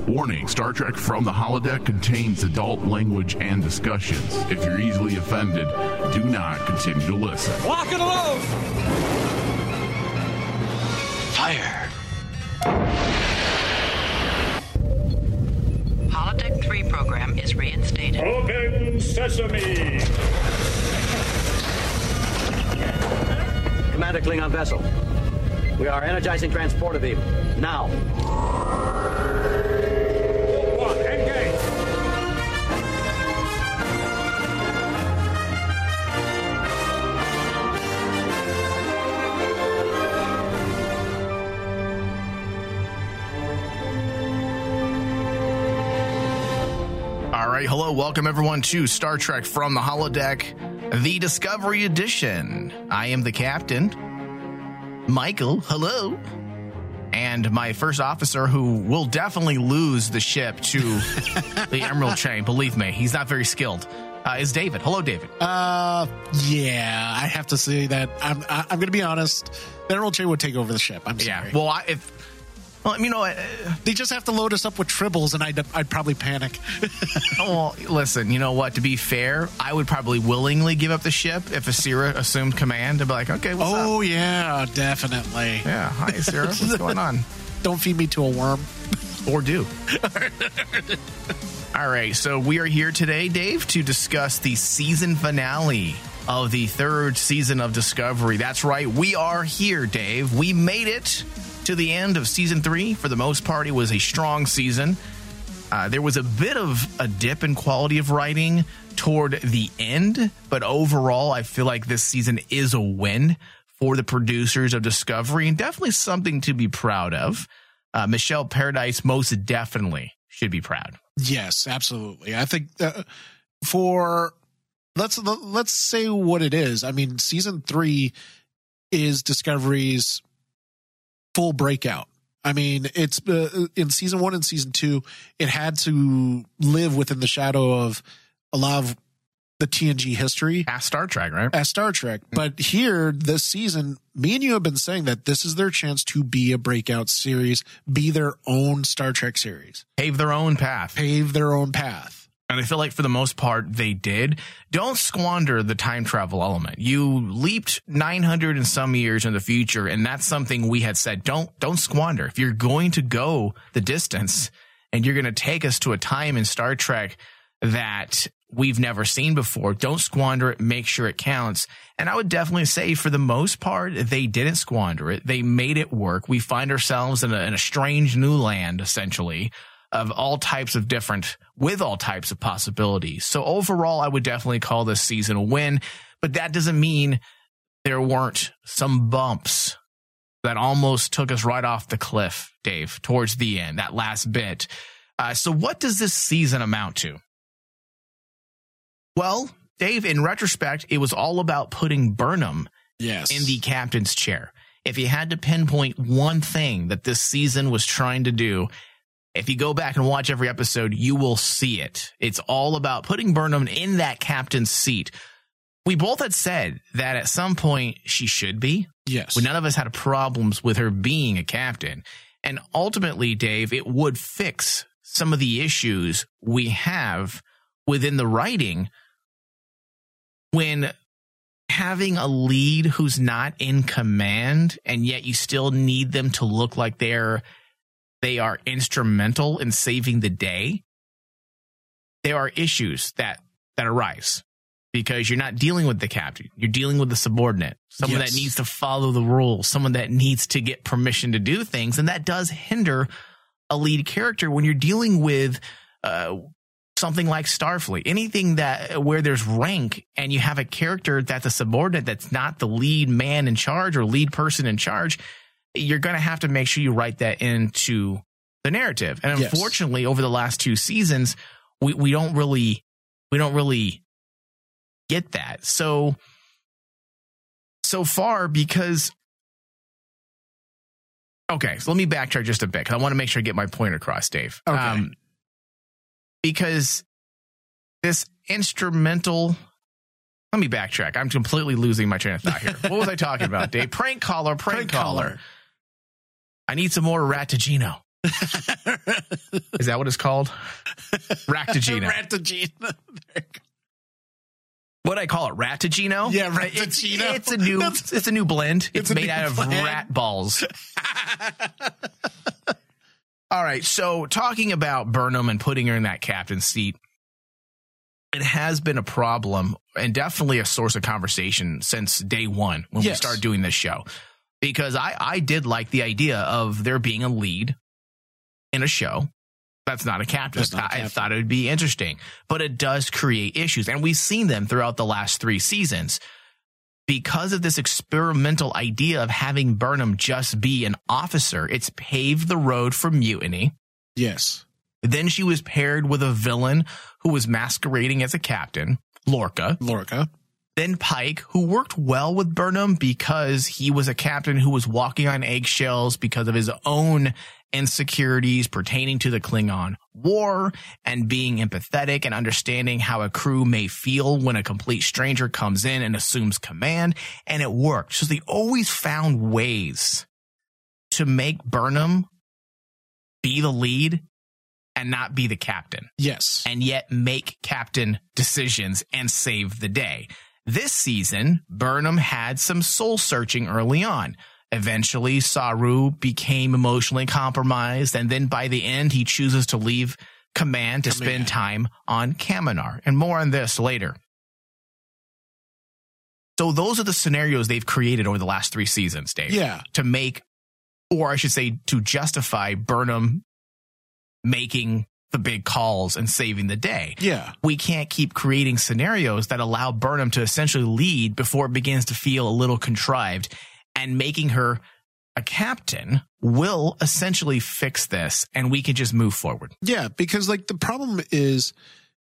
Warning, Star Trek From the Holodeck contains adult language and discussions. If you're easily offended, do not continue to listen. Lock and load! Fire! Holodeck 3 program is reinstated. Open sesame! Commander Klingon vessel. We are energizing transport of evil. Now. One, engage! All right, hello, welcome everyone to Star Trek From the Holodeck, the Discovery Edition. I am the captain, Michael, hello, and my first officer who will definitely lose the ship to the Emerald Chain, believe me, he's not very skilled, is David. Hello, David. Yeah, I have to say that I'm going to be honest, the Emerald Chain would take over the ship. I'm sorry. Yeah, well, you know what? They just have to load us up with tribbles, and I'd probably panic. Well, listen, you know what? To be fair, I would probably willingly give up the ship if Asira assumed command. I'd be like, okay, what's up? Oh, yeah, definitely. Yeah, hi, Asira. What's going on? Don't feed me to a worm. Or do. All right, so we are here today, Dave, to discuss the season finale of the third season of Discovery. That's right, we are here, Dave. We made it to the end of season 3. For the most part, it was a strong season. There was a bit of a dip in quality of writing toward the end, but overall, I feel like this season is a win for the producers of Discovery, and definitely something to be proud of. Michelle Paradise most definitely should be proud. Yes, absolutely. I think let's say what it is. I mean, season 3 is Discovery's full breakout. I mean, it's in season 1 and season 2, it had to live within the shadow of a lot of the TNG history. As Star Trek, right? As Star Trek. But here, this season, me and you have been saying that this is their chance to be a breakout series, be their own Star Trek series. Pave their own path. Pave their own path. And I feel like for the most part, they did. Don't squander the time travel element. You leaped 900 and some years in the future, and that's something we had said, don't squander. If you're going to go the distance and you're going to take us to a time in Star Trek that we've never seen before, don't squander it. Make sure it counts. And I would definitely say for the most part, they didn't squander it. They made it work. We find ourselves in a strange new land, essentially, of all types of with all types of possibilities. So overall, I would definitely call this season a win, but that doesn't mean there weren't some bumps that almost took us right off the cliff, Dave, towards the end, that last bit. So what does this season amount to? Well, Dave, in retrospect, it was all about putting Burnham in the captain's chair. If you had to pinpoint one thing that this season was trying to do, if you go back and watch every episode, you will see it. It's all about putting Burnham in that captain's seat. We both had said that at some point she should be. Yes. But none of us had problems with her being a captain. And ultimately, Dave, it would fix some of the issues we have within the writing when having a lead who's not in command, and yet you still need them to look like they are instrumental in saving the day. There are issues that arise because you're not dealing with the captain. You're dealing with the subordinate, someone that needs to follow the rules, someone that needs to get permission to do things. And that does hinder a lead character when you're dealing with something like Starfleet, anything where there's rank and you have a character that's a subordinate that's not the lead man in charge or lead person in charge. You're going to have to make sure you write that into the narrative. And unfortunately, over the last 2 seasons, we don't really get that. So far, because okay, so let me backtrack just a bit because I want to make sure I get my point across, Dave. Okay. Because this instrumental. Let me backtrack. I'm completely losing my train of thought here. What was I talking about, Dave? Prank caller. I need some more Rattagino. Is that what it's called? Ractagino. Ractagino. What I call it, Ratagino? Yeah, Ratagino. It's a new blend. It's made out of blend. rat balls. All right, so talking about Burnham and putting her in that captain's seat, it has been a problem and definitely a source of conversation since day one when we started doing this show. Because I did like the idea of there being a lead in a show that's not a captain. I thought it would be interesting, but it does create issues. And we've seen them throughout the last 3 seasons. Because of this experimental idea of having Burnham just be an officer, it's paved the road for mutiny. Yes. Then she was paired with a villain who was masquerading as a captain, Lorca. Then Pike, who worked well with Burnham because he was a captain who was walking on eggshells because of his own insecurities pertaining to the Klingon War and being empathetic and understanding how a crew may feel when a complete stranger comes in and assumes command. And it worked. So they always found ways to make Burnham be the lead and not be the captain. Yes. And yet make captain decisions and save the day. This season, Burnham had some soul searching early on. Eventually, Saru became emotionally compromised, and then by the end, he chooses to leave command to spend time on Kaminar. And more on this later. So those are the scenarios they've created over the last 3 seasons, Dave. Yeah. To make, or I should say, to justify Burnham making the big calls and saving the day. Yeah. We can't keep creating scenarios that allow Burnham to essentially lead before it begins to feel a little contrived. And making her a captain will essentially fix this, and we can just move forward. Yeah, because like the problem is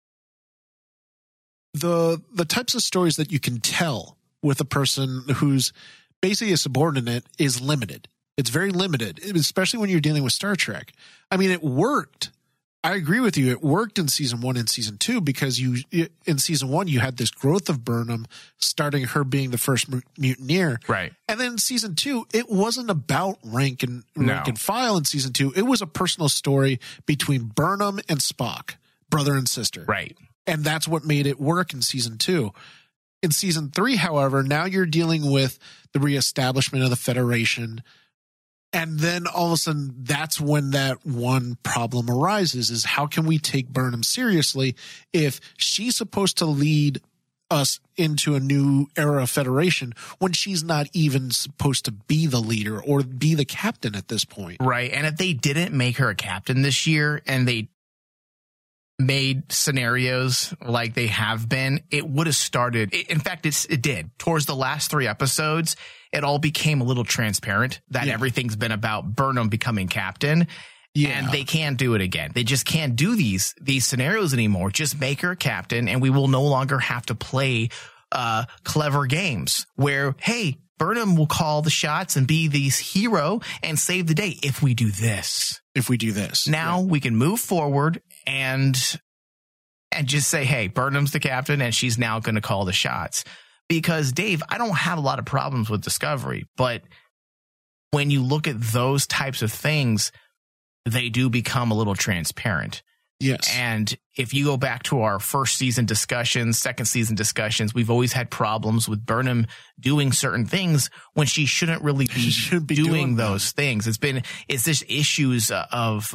the types of stories that you can tell with a person who's basically a subordinate is limited. It's very limited, especially when you're dealing with Star Trek. I mean, it worked. I agree with you. It worked in season 1 and season 2 because in season 1, you had this growth of Burnham starting her being the first mutineer. Right. And then in season 2, it wasn't about rank and file in season 2. It was a personal story between Burnham and Spock, brother and sister. Right. And that's what made it work in season 2. In season 3, however, now you're dealing with the reestablishment of the Federation. And then all of a sudden, that's when that one problem arises, is how can we take Burnham seriously if she's supposed to lead us into a new era of Federation when she's not even supposed to be the leader or be the captain at this point? Right. And if they didn't make her a captain this year and they made scenarios like they have been, it would have started. In fact, it did. Towards the last 3 episodes, it all became a little transparent that everything's been about Burnham becoming captain. Yeah. And they can't do it again. They just can't do these scenarios anymore. Just make her a captain and we will no longer have to play clever games where, hey, Burnham will call the shots and be the hero and save the day if we do this. Now we can move forward and just say, hey, Burnham's the captain and she's now going to call the shots. Because, Dave, I don't have a lot of problems with Discovery, but when you look at those types of things, they do become a little transparent. Yes. And if you go back to our first season discussions, second season discussions, we've always had problems with Burnham doing certain things when she shouldn't really be doing those things. It's just issues of,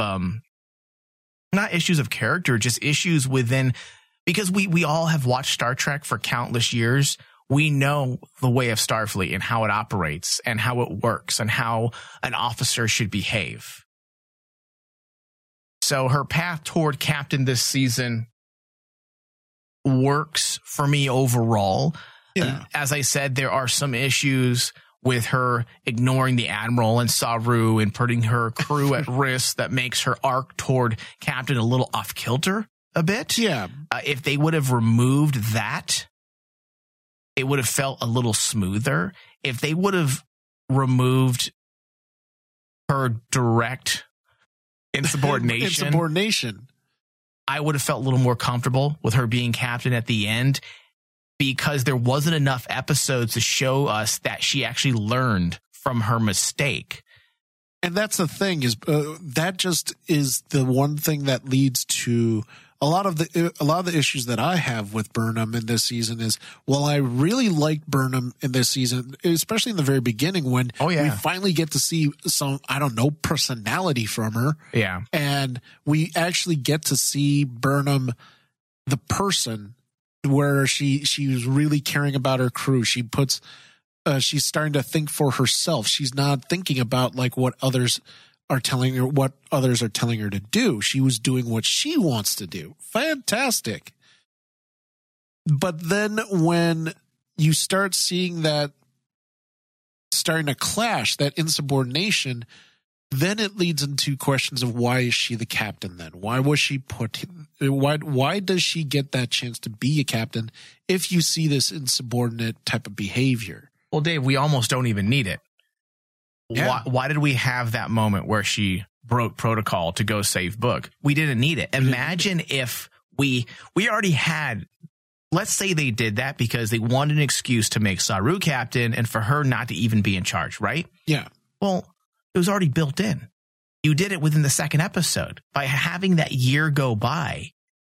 not issues of character, just issues within, because we all have watched Star Trek for countless years. We know the way of Starfleet and how it operates and how it works and how an officer should behave. So her path toward captain this season works for me overall. Yeah. As I said, there are some issues with her ignoring the Admiral and Saru and putting her crew at risk that makes her arc toward captain a little off kilter a bit. Yeah. If they would have removed that, it would have felt a little smoother. If they would have removed her direct insubordination, I would have felt a little more comfortable with her being captain at the end, because there wasn't enough episodes to show us that she actually learned from her mistake. And that's the thing is that just is the one thing that leads to a lot of the issues that I have with Burnham in this season is, while I really like Burnham in this season, especially in the very beginning when we finally get to see some, I don't know, personality from her. Yeah. And we actually get to see Burnham, the person, where she's really caring about her crew. She puts, she's starting to think for herself. She's not thinking about like what others are telling her, what others are telling her to do. She was doing what she wants to do. Fantastic. But then when you start seeing that starting to clash, that insubordination, then it leads into questions of why is she the captain then? Why was she put, why does she get that chance to be a captain if you see this insubordinate type of behavior? Well, Dave, we almost don't even need it. Yeah. Why did we have that moment where she broke protocol to go save Book? We didn't need it. Imagine if we already had, let's say they did that because they wanted an excuse to make Saru captain and for her not to even be in charge, right? Yeah. Well, it was already built in. You did it within the second episode. By having that year go by,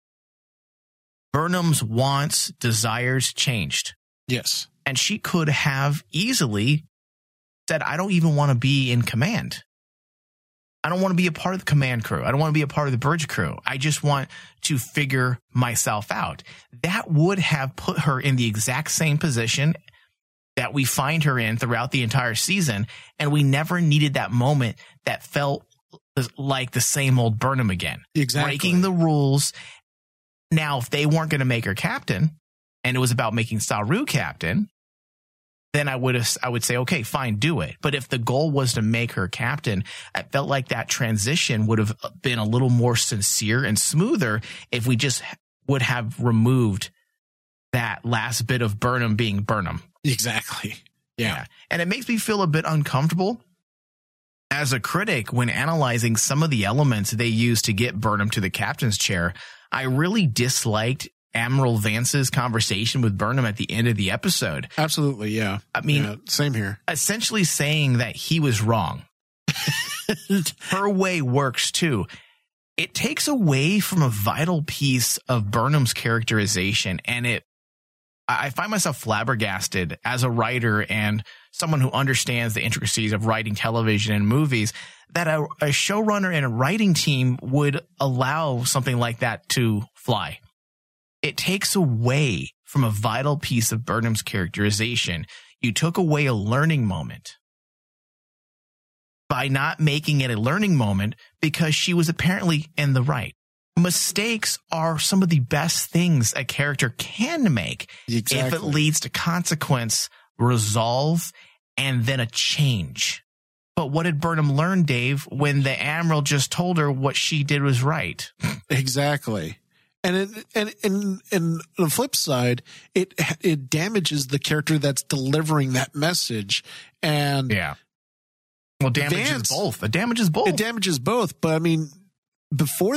Burnham's wants, desires changed. Yes. And she could have easily said, I don't even want to be in command. I don't want to be a part of the command crew. I don't want to be a part of the bridge crew. I just want to figure myself out. That would have put her in the exact same position that we find her in throughout the entire season. And we never needed that moment that felt like the same old Burnham again. Exactly. Breaking the rules. Now, if they weren't going to make her captain and it was about making Saru captain, then I would say, okay, fine, do it. But if the goal was to make her captain, I felt like that transition would have been a little more sincere and smoother if we just would have removed that last bit of Burnham being Burnham. Exactly. Yeah. And it makes me feel a bit uncomfortable as a critic when analyzing some of the elements they used to get Burnham to the captain's chair. I really disliked Admiral Vance's conversation with Burnham at the end of the episode. Absolutely, yeah. I mean, same here. Essentially saying that he was wrong. Her way works too. It takes away from a vital piece of Burnham's characterization, and I find myself flabbergasted as a writer and someone who understands the intricacies of writing television and movies that a showrunner and a writing team would allow something like that to fly. It takes away from a vital piece of Burnham's characterization. You took away a learning moment by not making it a learning moment because she was apparently in the right. Mistakes are some of the best things a character can make if it leads to consequence, resolve, and then a change. But what did Burnham learn, Dave, when the Admiral just told her what she did was right? Exactly. And the flip side, it damages the character that's delivering that message. And yeah, well, it damages both. It damages both. It damages both. But I mean, before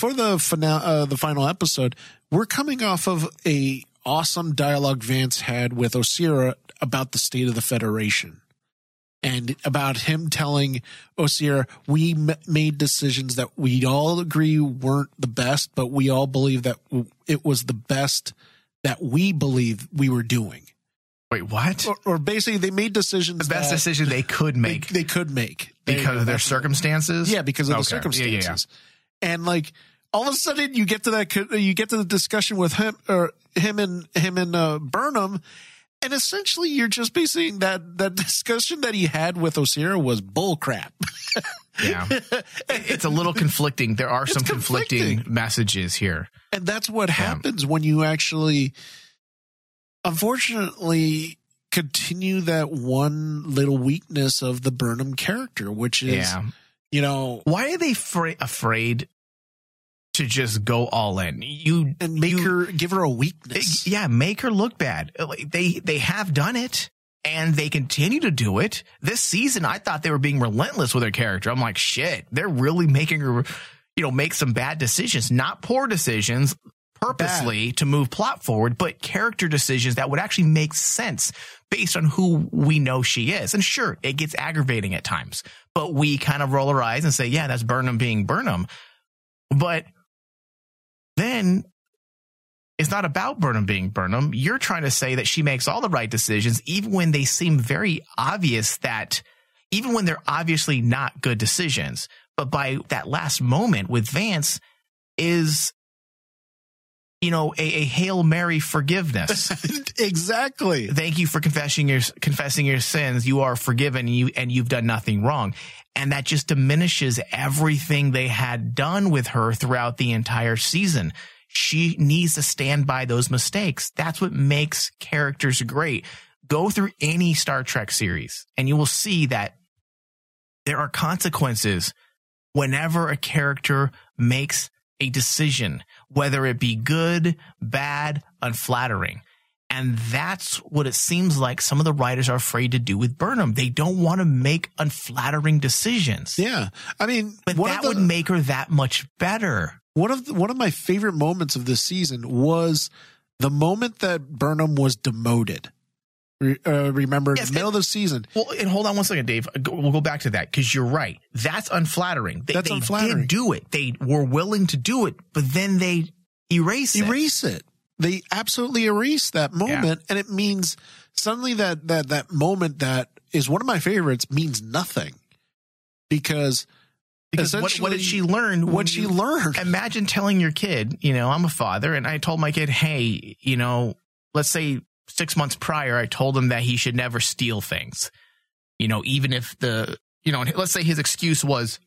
the final episode, we're coming off of a awesome dialogue Vance had with Osira about the state of the Federation. And about him telling Osira, we made decisions that we all agree weren't the best, but we all believe that it was the best that we believe we were doing. Wait, what? Or basically, they made decisions. The best decision they could make. They could make. Because of their circumstances? Yeah, because of the circumstances. Yeah. And like, all of a sudden, you get to the discussion with him and Burnham. And essentially, you're just basically that discussion that he had with Osira was bull crap. Yeah. It's a little conflicting. There are some conflicting messages here. And that's what happens when you actually, unfortunately, continue that one little weakness of the Burnham character, which is, why are they afraid to just go all in? Give her a weakness. Yeah, make her look bad. They have done it and they continue to do it. This season, I thought they were being relentless with her character. I'm like, shit, they're really making her, make some bad decisions, not poor decisions purposely to move plot forward, but character decisions that would actually make sense based on who we know she is. And sure, it gets aggravating at times, but we kind of roll our eyes and say, yeah, that's Burnham being Burnham. But then it's not about Burnham being Burnham. You're trying to say that she makes all the right decisions, even when they seem very obvious, that even when they're obviously not good decisions. But by that last moment with Vance is, you know, a Hail Mary forgiveness. Exactly. Thank you for confessing your sins. You are forgiven, and you've done nothing wrong. And that just diminishes everything they had done with her throughout the entire season. She needs to stand by those mistakes. That's what makes characters great. Go through any Star Trek series, and you will see that there are consequences whenever a character makes a decision, whether it be good, bad, unflattering. And that's what it seems like some of the writers are afraid to do with Burnham. They don't want to make unflattering decisions. Yeah. I mean, but that would make her that much better. One of my favorite moments of this season was the moment that Burnham was demoted. Remember, in the middle of the season. Well, and hold on one second, Dave. We'll go back to that, because you're right. That's unflattering. They did do it. They were willing to do it, but then they erase it. They absolutely erase that moment, and it means suddenly that moment that is one of my favorites means nothing. Because what did she learn? What she learned? Imagine telling your kid, you know, I'm a father, and I told my kid, hey, you know, let's say 6 months prior, I told him that he should never steal things. You know, even if let's say his excuse was,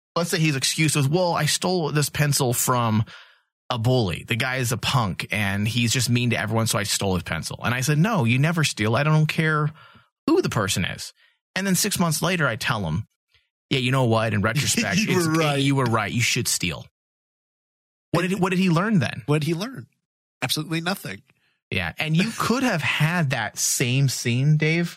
well, I stole this pencil from a bully. The guy is a punk and he's just mean to everyone, so I stole his pencil. And I said, no, you never steal. I don't care who the person is. And then 6 months later, I tell him, yeah, you know what? In retrospect, you were right. You should steal. What did he learn then? What did he learn? Absolutely nothing. Yeah. And you could have had that same scene, Dave,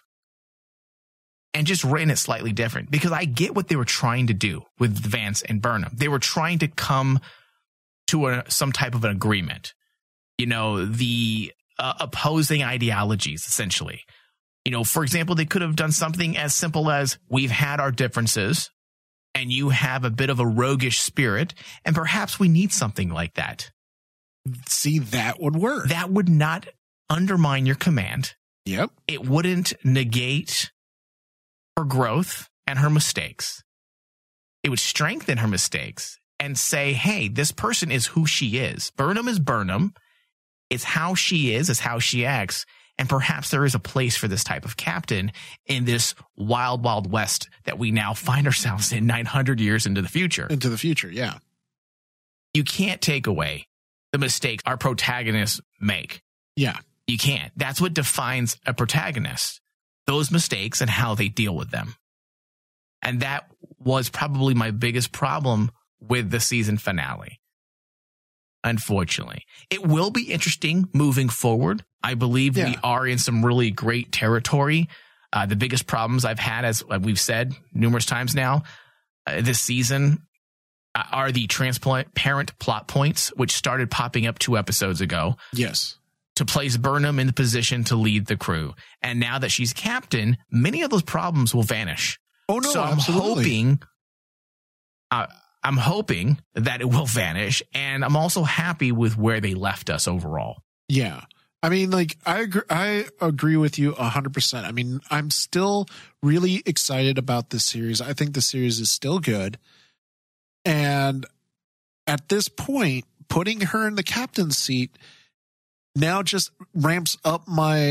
and just written it slightly different, because I get what they were trying to do with Vance and Burnham. They were trying to come to some type of an agreement. You know, the opposing ideologies, essentially. You know, for example, they could have done something as simple as, we've had our differences and you have a bit of a roguish spirit, and perhaps we need something like that. See, that would work. That would not undermine your command. Yep. It wouldn't negate her growth and her mistakes. It would strengthen her mistakes and say, hey, this person is who she is. Burnham is Burnham. It's how she is, it's how she acts. And perhaps there is a place for this type of captain in this wild, wild west that we now find ourselves in 900 years into the future. Into the future, yeah. You can't take away the mistakes our protagonists make. Yeah. You can't. That's what defines a protagonist. Those mistakes and how they deal with them. And that was probably my biggest problem with the season finale. Unfortunately. It will be interesting moving forward. I believe we are in some really great territory. The biggest problems I've had, as we've said numerous times now, this season are the transparent plot points, which started popping up 2 episodes ago. Yes. To place Burnham in the position to lead the crew. And now that she's captain, many of those problems will vanish. Oh, no, so absolutely. I'm hoping that it will vanish, and I'm also happy with where they left us overall. Yeah. I mean, like, I agree with you 100%. I mean, I'm still really excited about this series. I think the series is still good. And at this point, putting her in the captain's seat now just ramps up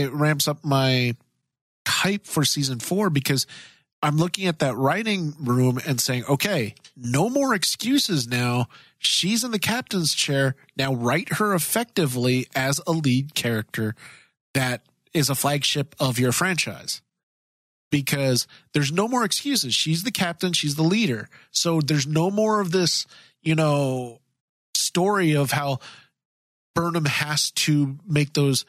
my hype for season 4, because I'm looking at that writing room and saying, okay, no more excuses now. She's in the captain's chair. Now write her effectively as a lead character that is a flagship of your franchise. Because there's no more excuses. She's the captain. She's the leader. So there's no more of this, you know, story of how Burnham has to make those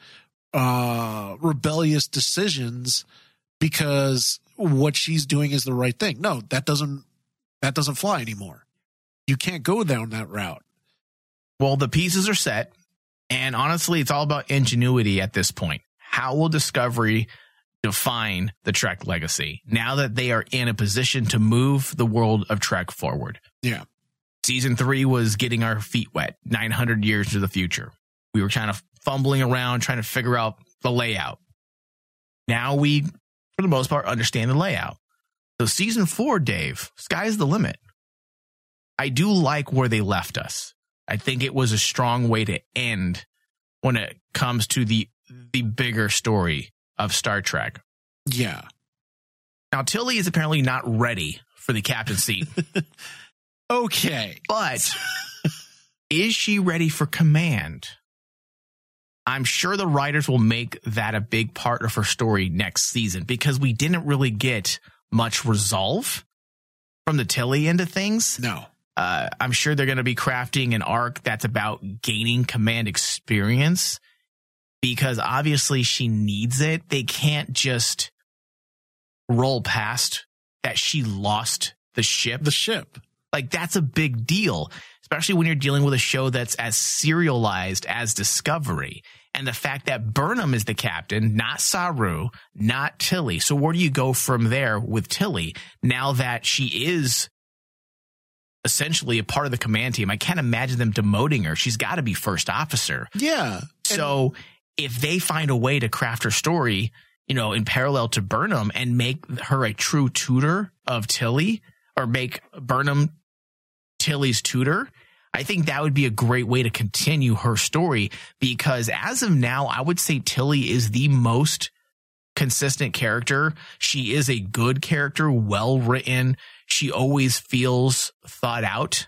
rebellious decisions because what she's doing is the right thing. No, that doesn't fly anymore. You can't go down that route. Well, the pieces are set, and honestly, it's all about ingenuity at this point. How will Discovery define the Trek legacy now that they are in a position to move the world of Trek forward. Yeah. Season 3 was getting our feet wet 900 years to the future. We were kind of fumbling around trying to figure out the layout. Now we, for the most part, understand the layout. So season 4, Dave, sky's the limit. I do like where they left us. I think it was a strong way to end when it comes to the bigger story of Star Trek. Yeah. Now, Tilly is apparently not ready for the captain seat. Okay. But is she ready for command? I'm sure the writers will make that a big part of her story next season because we didn't really get much resolve from the Tilly end of things. No. I'm sure they're going to be crafting an arc that's about gaining command experience because obviously she needs it. They can't just roll past that she lost the ship. The ship. Like, that's a big deal, especially when you're dealing with a show that's as serialized as Discovery. And the fact that Burnham is the captain, not Saru, not Tilly. So where do you go from there with Tilly now that she is essentially a part of the command team? I can't imagine them demoting her. She's got to be first officer. Yeah. So if they find a way to craft her story, you know, in parallel to Burnham and make her a true tutor of Tilly or make Burnham Tilly's tutor, I think that would be a great way to continue her story because as of now, I would say Tilly is the most consistent character. She is a good character, well written. She always feels thought out.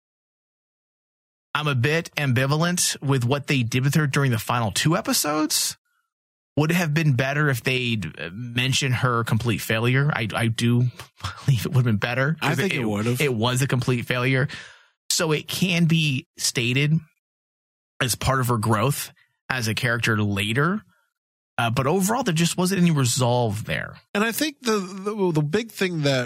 I'm a bit ambivalent with what they did with her during the final 2 episodes. Would it have been better if they'd mentioned her complete failure? I do believe it would have been better. I think it would have. It was a complete failure. So it can be stated as part of her growth as a character later. But overall, there just wasn't any resolve there. And I think the big thing that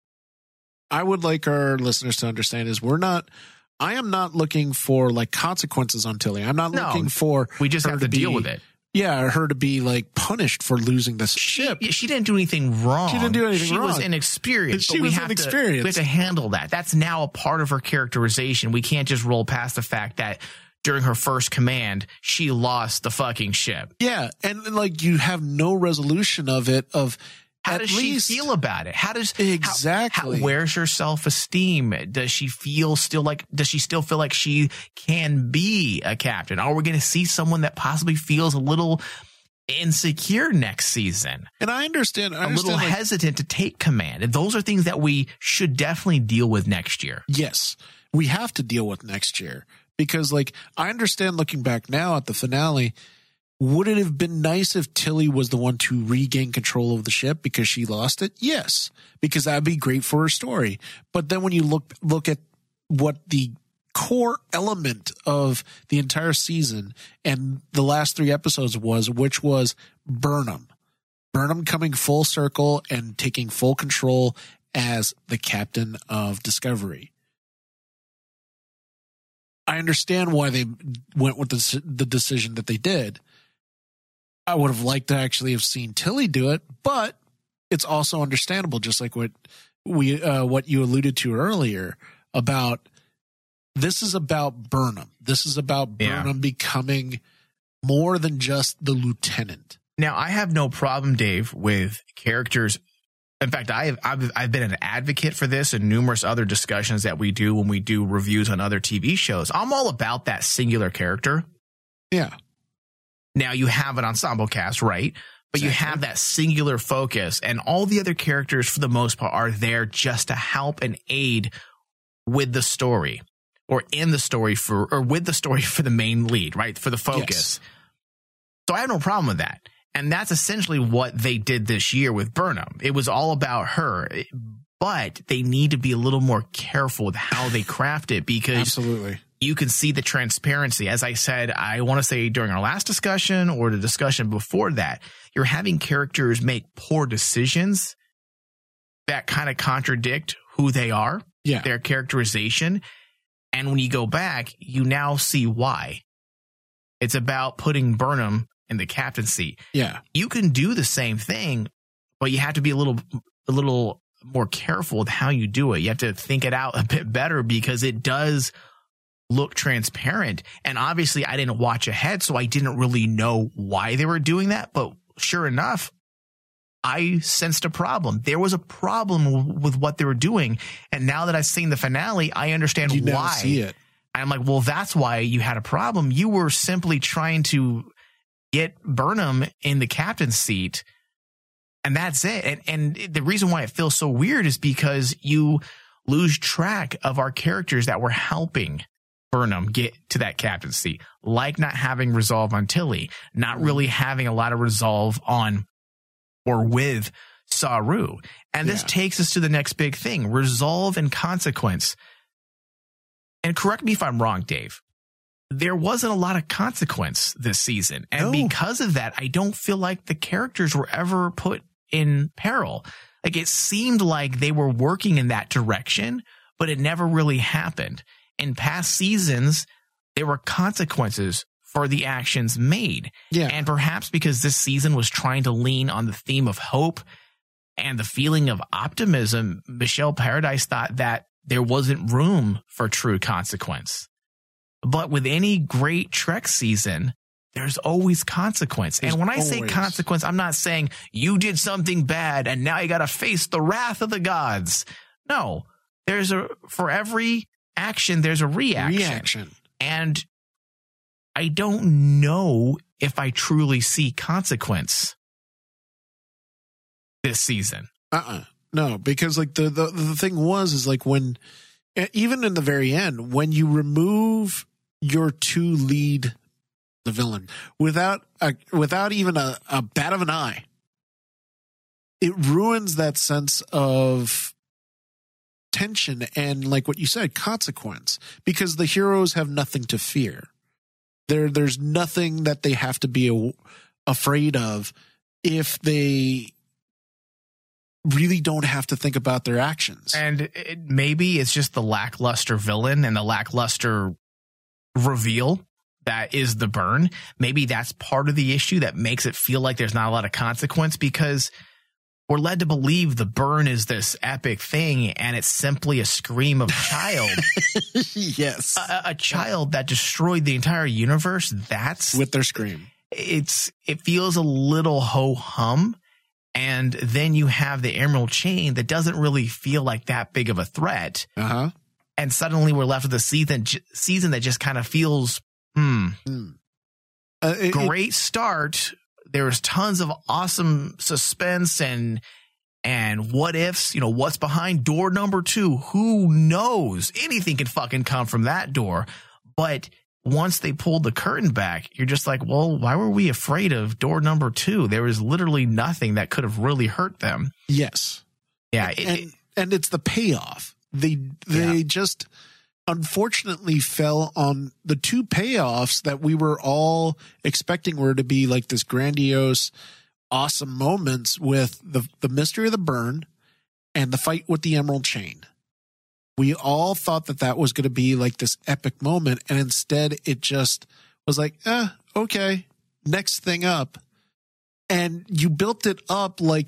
I would like our listeners to understand is I am not looking for like consequences on Tilly. I'm not looking for we just have to deal with it. Yeah, her to be like punished for losing this ship. She didn't do anything wrong. She didn't do anything wrong. She was inexperienced. We have to handle that. That's now a part of her characterization. We can't just roll past the fact that during her first command, she lost the fucking ship. Yeah, and like you have no resolution of it. How does she feel about it? Exactly. Where's her self-esteem? Does she still feel like she can be a captain? Are we going to see someone that possibly feels a little insecure next season? And I understand a little hesitant to take command. And those are things that we should definitely deal with next year. Yes, we have to deal with next year because like I understand looking back now at the finale, would it have been nice if Tilly was the one to regain control of the ship because she lost it? Yes, because that'd be great for her story. But then when you look at what the core element of the entire season and the last 3 episodes was, which was Burnham coming full circle and taking full control as the captain of Discovery. I understand why they went with the decision that they did. I would have liked to actually have seen Tilly do it, but it's also understandable, just like what you alluded to earlier about this is about Burnham. This is about Burnham becoming more than just the lieutenant. Now, I have no problem, Dave, with characters. In fact, I've been an advocate for this in numerous other discussions that we do when we do reviews on other TV shows. I'm all about that singular character. Yeah. Now you have an ensemble cast, right? But exactly. You have that singular focus and all the other characters for the most part are there just to help and aid with the story or with the story for the main lead, right? For the focus. Yes. So I have no problem with that. And that's essentially what they did this year with Burnham. It was all about her, but they need to be a little more careful with how they craft it because absolutely. You can see the transparency. As I said, I want to say during our last discussion or the discussion before that, you're having characters make poor decisions that kind of contradict who they are, their characterization. And when you go back, you now see why. It's about putting Burnham in the captain's seat. Yeah. You can do the same thing, but you have to be a little more careful with how you do it. You have to think it out a bit better because it does look transparent. And obviously I didn't watch ahead, so I didn't really know why they were doing that. But sure enough, I sensed a problem. There was a problem with what they were doing. And now that I've seen the finale, I understand You now why. see it. I'm like, well, that's why you had a problem. You were simply trying to get Burnham in the captain's seat, and that's it. And the reason why it feels so weird is because you lose track of our characters that were helping Burnham get to that captain's seat, like not having resolve on Tilly, not really having a lot of resolve on or with Saru. And this takes us to the next big thing, resolve and consequence. And correct me if I'm wrong, Dave. There wasn't a lot of consequence this season. And because of that, I don't feel like the characters were ever put in peril. Like it seemed like they were working in that direction, but it never really happened. In past seasons, there were consequences for the actions made. Yeah. And perhaps because this season was trying to lean on the theme of hope and the feeling of optimism, Michelle Paradise thought that there wasn't room for true consequence. But with any great Trek season, there's always consequence. And when I say consequence, I'm not saying you did something bad and now you got to face the wrath of the gods. No, for every action, there's a reaction. And I don't know if I truly see consequence this season. No, because like the thing is like when, even in the very end, when you remove your two lead, the villain, without even a bat of an eye, it ruins that sense of tension and, like what you said, consequence, because the heroes have nothing to fear. There's nothing that they have to be afraid of if they really don't have to think about their actions. And maybe it's just the lackluster villain and the lackluster reveal that is the burn. Maybe that's part of the issue that makes it feel like there's not a lot of consequence, because we're led to believe the burn is this epic thing and it's simply a scream of a child. Yes. A child that destroyed the entire universe. That's with their scream. It feels a little ho-hum. And then you have the Emerald Chain that doesn't really feel like that big of a threat. Uh-huh. And suddenly we're left with a season that just kind of feels, great start. There was tons of awesome suspense and what ifs, what's behind door number 2? Who knows? Anything can fucking come from that door. But once they pulled the curtain back, you're just like, well, why were we afraid of door number 2? There was literally nothing that could have really hurt them. Yes. Yeah. And it's the payoff. They just unfortunately fell on the two payoffs that we were all expecting were to be like this grandiose, awesome moments with the mystery of the burn and the fight with the Emerald Chain. We all thought that was going to be like this epic moment, and instead it just was like, okay, next thing up. And you built it up like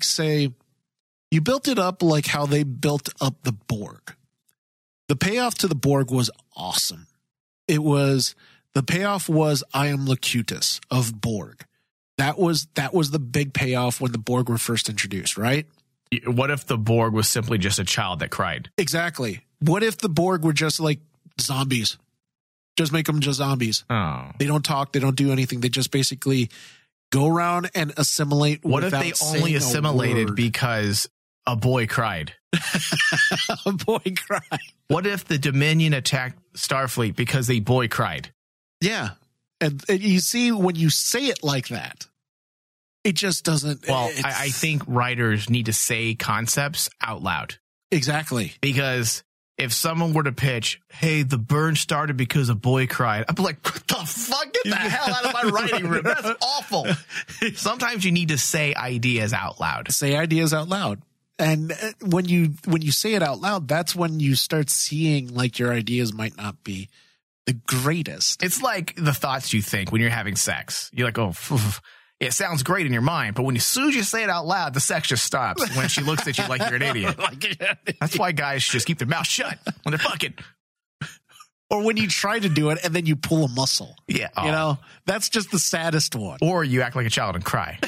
how they built up the Borg. The payoff to the Borg was awesome. The payoff was I am Locutus of Borg. That was the big payoff when the Borg were first introduced, right? What if the Borg was simply just a child that cried? Exactly. What if the Borg were just like zombies? Just make them just zombies. Oh. They don't talk. They don't do anything. They just basically go around and assimilate. What if they only assimilated because a boy cried? A boy cried. What if the Dominion attacked Starfleet because a boy cried? Yeah. And you see, when you say it like that, it just doesn't. Well, I think writers need to say concepts out loud. Exactly. Because if someone were to pitch, hey, the burn started because a boy cried, I'd be like, what the fuck? Get the hell out of my writing room. That's awful. Sometimes you need to say ideas out loud. Say ideas out loud. And when you say it out loud, that's when you start seeing like your ideas might not be the greatest. It's like the thoughts you think when you're having sex. You're like, oh, It sounds great in your mind, but as soon as you say it out loud, the sex just stops when she looks at you like you're an idiot. That's why guys just keep their mouth shut when they're fucking. Or when you try to do it and then you pull a muscle. Yeah. You know, that's just the saddest one. Or you act like a child and cry.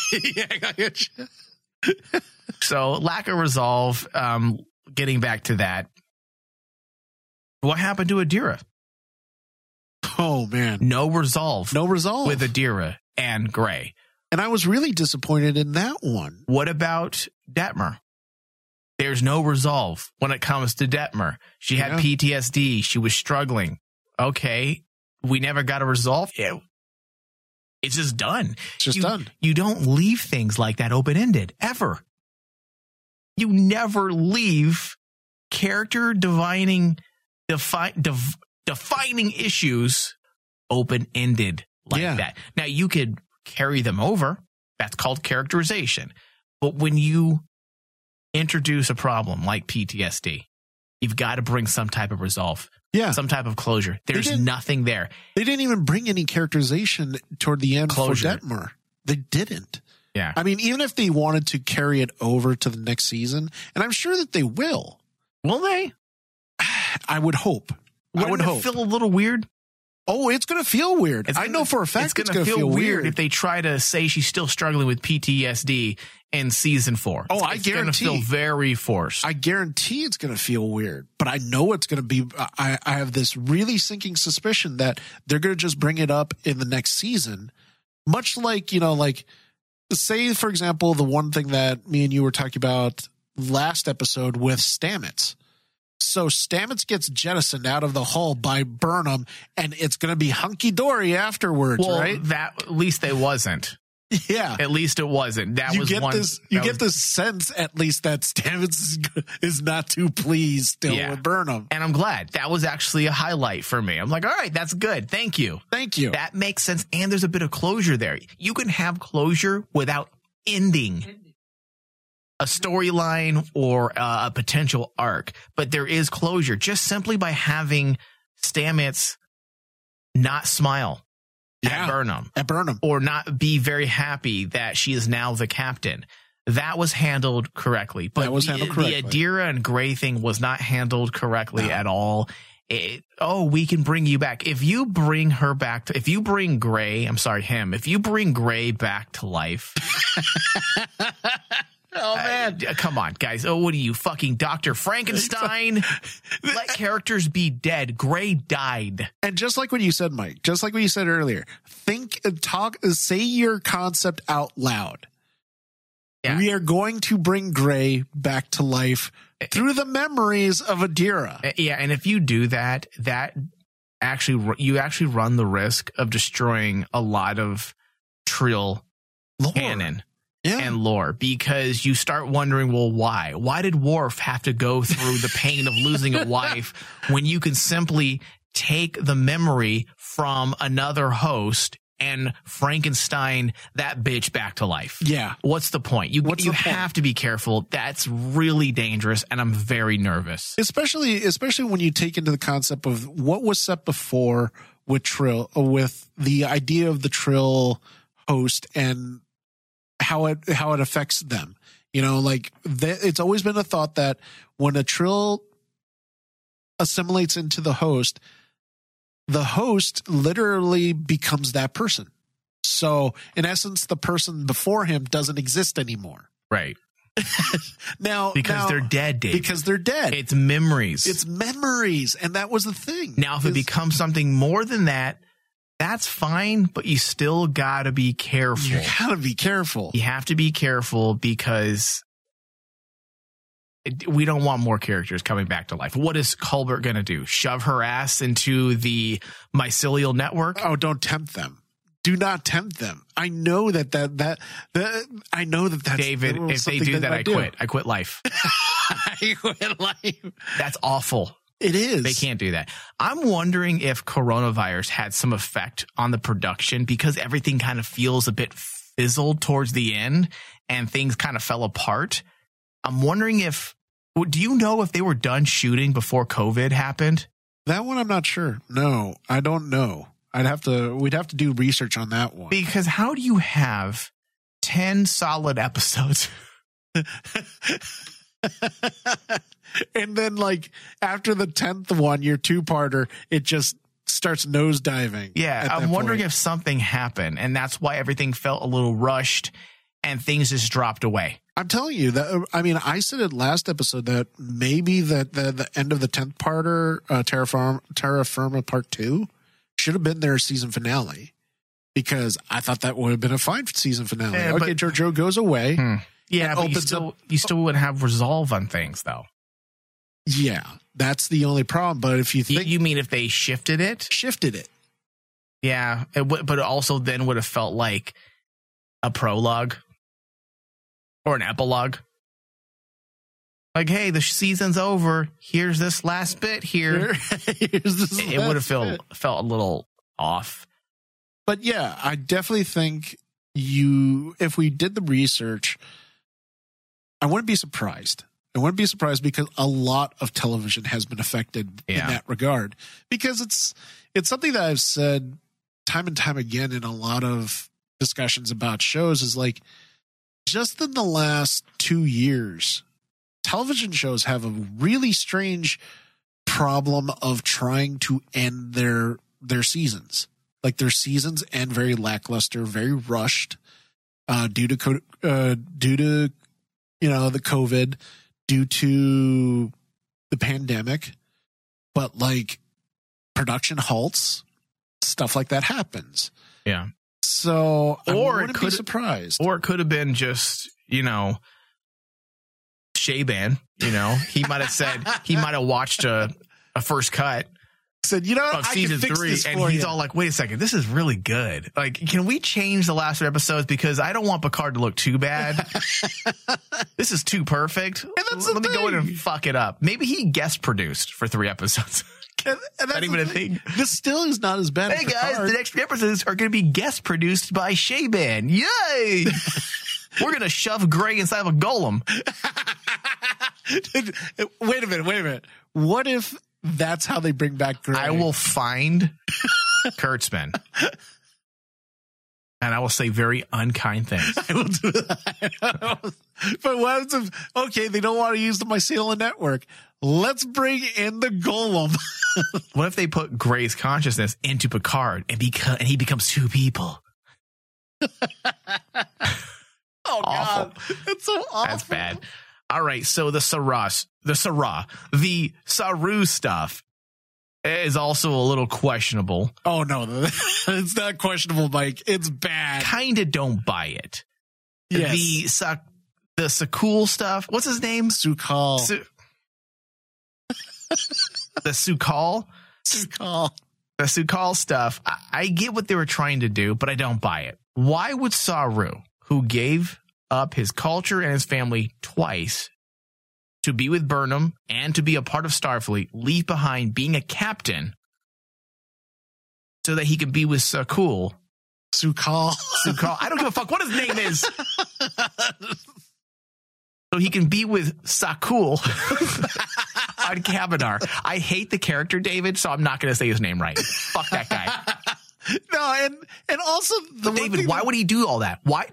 So lack of resolve, getting back to that. What happened to Adira? Oh, man. No resolve. No resolve. With Adira and Gray. And I was really disappointed in that one. What about Detmer? There's no resolve when it comes to Detmer. She had PTSD. She was struggling. Okay. We never got a resolve. It's just done. It's just done. You don't leave things like that open-ended, ever. You never leave character defining issues open-ended like that. Now, you could carry them over. That's called characterization. But when you introduce a problem like PTSD, you've got to bring some type of resolve. Yeah. Some type of closure. There's nothing there. They didn't even bring any characterization toward the end for Detmer. They didn't. Yeah. I mean, even if they wanted to carry it over to the next season, and I'm sure that they will. Will they? I would hope. Wouldn't it feel a little weird? Oh, it's going to feel weird. I know for a fact it's going to feel weird if they try to say she's still struggling with PTSD in season 4. Oh, I guarantee. It's going to feel very forced. I guarantee it's going to feel weird, but I know it's going to be. I have this really sinking suspicion that they're going to just bring it up in the next season, much like, say, for example, the one thing that me and you were talking about last episode with Stamets. So Stamets gets jettisoned out of the hull by Burnham, and it's going to be hunky-dory afterwards, right? At least they wasn't. Yeah. At least it wasn't. You get this sense, at least, that Stamets is not too pleased still with Burnham. And I'm glad. That was actually a highlight for me. I'm like, all right, that's good. Thank you. Thank you. That makes sense. And there's a bit of closure there. You can have closure without ending a storyline or a potential arc, but there is closure just simply by having Stamets not smile at Burnham, or not be very happy that she is now the captain. That was handled correctly, but the Adira and Gray thing was not handled correctly at all. We can bring you back. If you bring her back if you bring Gray back to life. Oh, man. Come on, guys. Oh, what are you, fucking Dr. Frankenstein? Let characters be dead. Gray died. And just like what you said, Mike, just like what you said earlier, say your concept out loud. Yeah. We are going to bring Gray back to life through the memories of Adira. Yeah, and if you do that, you actually run the risk of destroying a lot of Trill canon. And lore, because you start wondering, well, why? Why did Worf have to go through the pain of losing a wife when you can simply take the memory from another host and Frankenstein that bitch back to life? Yeah. What's the point? You have to be careful. That's really dangerous, and I'm very nervous. Especially when you take into the concept of what was set before with Trill, with the idea of the Trill host and how it affects them. It's always been a thought that when a Trill assimilates into the host literally becomes that person. So in essence, the person before him doesn't exist anymore. Right. Because they're dead, Dave. Because they're dead. It's memories. And that was the thing. Now, if it becomes something more than that, that's fine, but you still gotta be careful. You gotta be careful. You have to be careful because we don't want more characters coming back to life. What is Culber gonna do? Shove her ass into the mycelial network? Oh, don't tempt them. Do not tempt them. I know that's David. If they do that, I quit. I quit life. I quit life. That's awful. It is. They can't do that. I'm wondering if coronavirus had some effect on the production because everything kind of feels a bit fizzled towards the end and things kind of fell apart. I'm wondering do you know if they were done shooting before COVID happened? That one I'm not sure. No, I don't know. We'd have to do research on that one. Because how do you have 10 solid episodes? And then, like, after the 10th one, your two-parter, it just starts nosediving. Yeah, I'm wondering if something happened, and that's why everything felt a little rushed, and things just dropped away. I'm telling you that. I mean, I said it last episode that maybe that the end of the 10th parter, Terra Firma Part 2, should have been their season finale, because I thought that would have been a fine season finale. Okay, JoJo goes away. Yeah, but you still would have resolve on things, though. Yeah, that's the only problem. But if you think... You mean if they shifted it? Shifted it. Yeah, but it also then would have felt like a prologue or an epilogue. Like, hey, the season's over. Here's this last bit here. It would have felt a little off. But yeah, I definitely think if we did the research, I wouldn't be surprised. I wouldn't be surprised, because a lot of television has been affected in that regard. Because it's something that I've said time and time again in a lot of discussions about shows, is like, just in the last 2 years, television shows have a really strange problem of trying to end their seasons. Like, their seasons end very lackluster, very rushed, due to the COVID, due to the pandemic. But, like, production halts, stuff like that happens. Yeah. So I wouldn't be surprised. Or it could have been just, Shayban, he might have watched a first cut. Said, of season 3, and he's all like, wait a second, this is really good. Like, can we change the last 3 episodes, because I don't want Picard to look too bad. This is too perfect. Let me go in and fuck it up. Maybe he guest produced for 3 episodes. And that's not even a thing. This still is not as bad. Hey guys, the next 3 episodes are going to be guest produced by Shayban. Yay! We're going to shove Gray inside of a golem. Wait a minute. What if that's how they bring back Gray? I will find Kurtzman. And I will say very unkind things. I will do that. But what if, they don't want to use the Mycelial network. Let's bring in the golem. What if they put Gray's consciousness into Picard and he becomes 2 people? Oh, God. That's so awful. That's bad. All right, so the Saru stuff is also a little questionable. Oh, no. It's not questionable, Mike. It's bad. Kind of don't buy it. Yes. The Sakul stuff. What's his name? Su'Kal. The Su'Kal? Su'Kal. The Su'Kal stuff. I get what they were trying to do, but I don't buy it. Why would Saru, who gave up his culture and his family twice to be with Burnham and to be a part of Starfleet, leave behind being a captain so that he could be with Su'Kal? Su'Kal. I don't give a fuck what his name is. So he can be with Su'Kal on Kaminar. I hate the character, David, so I'm not going to say his name right. Fuck that guy. No, and also David, why would he do all that? Why?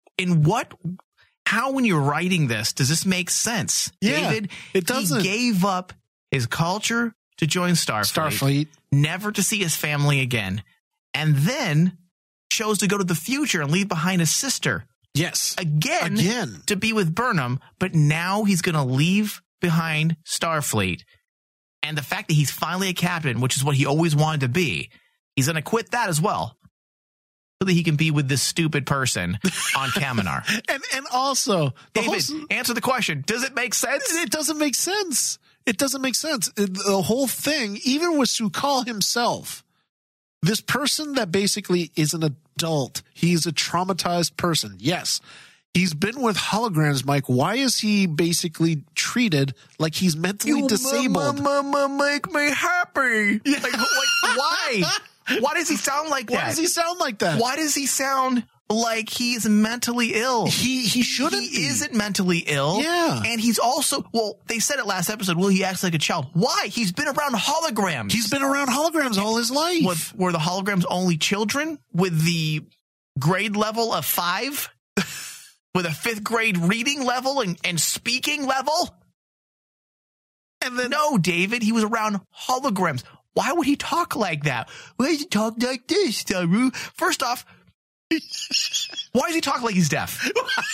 How, when you're writing this, does this make sense? Yeah, David, it doesn't. He gave up his culture to join Starfleet, never to see his family again, and then chose to go to the future and leave behind his sister. Yes. Again. To be with Burnham, but now he's going to leave behind Starfleet. And the fact that he's finally a captain, which is what he always wanted to be, he's going to quit that as well, so that he can be with this stupid person on Kaminar. and also, David, answer the question. Does it make sense? It doesn't make sense. It doesn't make sense. The whole thing, even with Su'Kal himself, this person that basically is an adult, he's a traumatized person. Yes. He's been with holograms, Mike. Why is he basically treated like he's mentally disabled? Make me happy. Yeah. Like, why? Why does he sound like that? Why does he sound like that? Why does he sound like he's mentally ill. He shouldn't He be. isn't mentally ill. Yeah. And he's also, well, they said it last episode, well, he acts like a child. Why? He's been around holograms. He's been around holograms all his life. Were the holograms only children with the grade level of 5? With a 5th grade reading level and speaking level? And then No, David, he was around holograms. Why would he talk like that? Why does he talk like this, Saru? First off, why does he talk like he's deaf?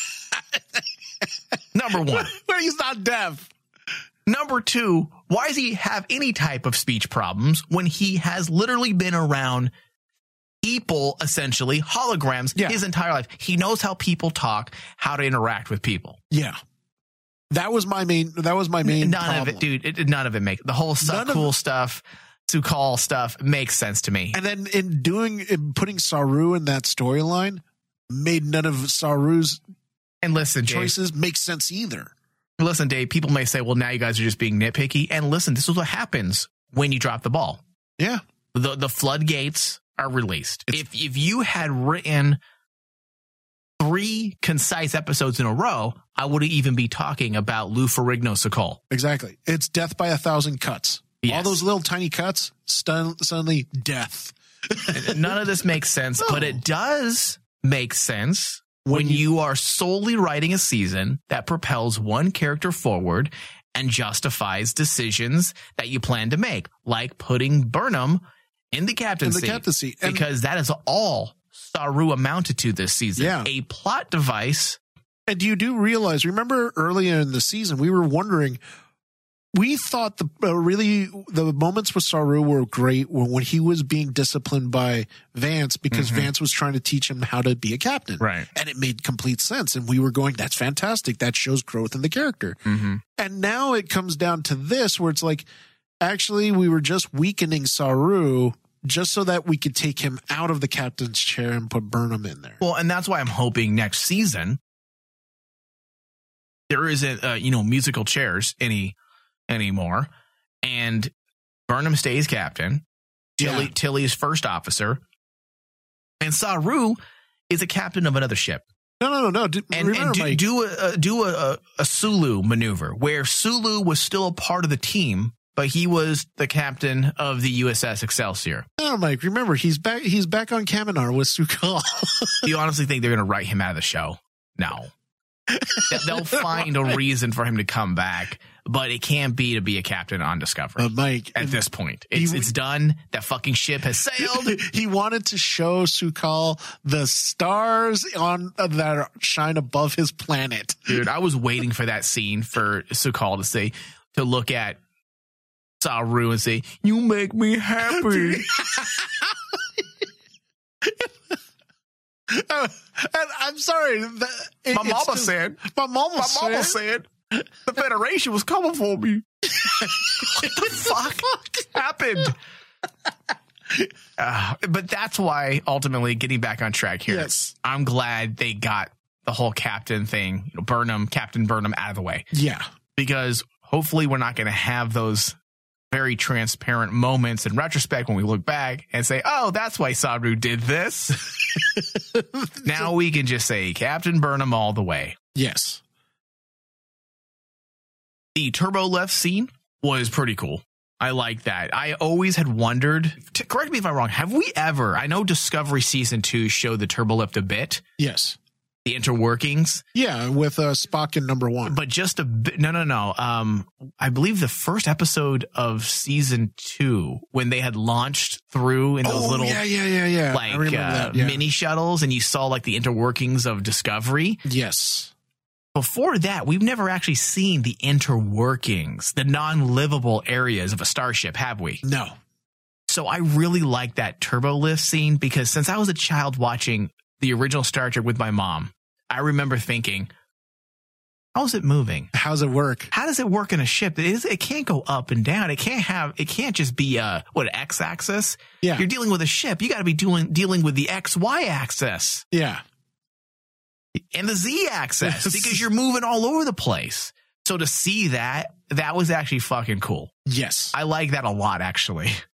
Number 1. Well, he's not deaf. Number 2, why does he have any type of speech problems when he has literally been around people, essentially, holograms, his entire life? He knows how people talk, how to interact with people. Yeah. That was my main None problem. of it, dude. None of it makes the whole cool stuff. Sukal stuff makes sense to me. And then in putting Saru in that storyline made none of Saru's And listen, Dave, choices make sense either. Listen, Dave, people may say, well, now you guys are just being nitpicky. And listen, this is what happens when you drop the ball. Yeah. The floodgates are released. If you had written 3 concise episodes in a row, I wouldn't even be talking about Lou Ferrigno Sokol. Exactly. It's death by 1,000 cuts. Yes. All those little tiny cuts, suddenly death. None of this makes sense, but it does make sense when you are solely writing a season that propels one character forward and justifies decisions that you plan to make, like putting Burnham in the captaincy. Because that is all Saru amounted to this season. Yeah. A plot device. And you do realize, remember earlier in the season, we were wondering, we thought the moments with Saru were great when he was being disciplined by Vance because Vance was trying to teach him how to be a captain. Right. And it made complete sense. And we were going, that's fantastic. That shows growth in the character. And now it comes down to this where it's like, actually, we were just weakening Saru just so that we could take him out of the captain's chair and put Burnham in there. Well, and that's why I'm hoping next season there isn't, musical chairs anymore, and Burnham stays captain. Tilly is first officer, and Saru is a captain of another ship. No. Do a Sulu maneuver where Sulu was still a part of the team, but he was the captain of the USS Excelsior. No, Mike, remember, he's back on Kaminar with Sukal. Do you honestly think they're going to write him out of the show? No. They'll find a reason for him to come back, but it can't be to be a captain on Discovery. Mike, at this point, it's done. That fucking ship has sailed. He wanted to show Sukal the stars that shine above his planet. Dude, I was waiting for that scene for Sukal to look at Saru and say, "You make me happy." And I'm sorry. My mama said the Federation was coming for me. What the fuck happened? But that's why, ultimately, getting back on track here, yes, I'm glad they got the whole captain thing, Captain Burnham, out of the way. Yeah. Because hopefully we're not going to have those very transparent moments in retrospect when we look back and say, oh, that's why Saru did this. Now we can just say Captain Burnham all the way. Yes. The turbo lift scene was pretty cool. I like that. I always had wondered, correct me if I'm wrong, have we ever, I know Discovery Season 2 showed the turbo lift a bit. Yes. The interworkings. Yeah, with Spock in number 1. But just a bit. No. I believe the first episode of Season 2, when they had launched through in those little like mini shuttles, and you saw like the interworkings of Discovery. Yes. Before that, we've never actually seen the interworkings, the non-livable areas of a starship, have we? No. So I really like that turbo lift scene because since I was a child watching the original Star Trek with my mom, I remember thinking, how's it moving? How's it work? How does it work in a ship? It can't go up and down. It can't just be an X-axis. Yeah. You're dealing with a ship. You got to be dealing with the X-Y axis. Yeah. And the Z-axis because you're moving all over the place. So to see that was actually fucking cool. Yes. I like that a lot, actually.